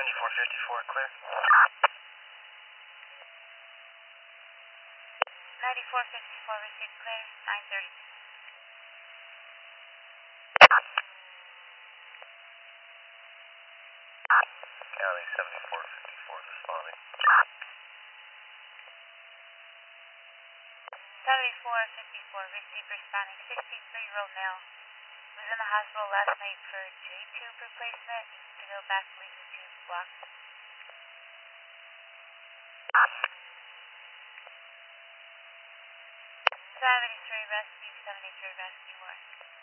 9454, clear. 9454, received clear, 9:30. County 7454 responding. 7454, received responding, 63-year-old male. Was in the hospital last night for J-tube replacement. Needs to go back, leave the tube blocked. 73 rescue, 73 rescue 1.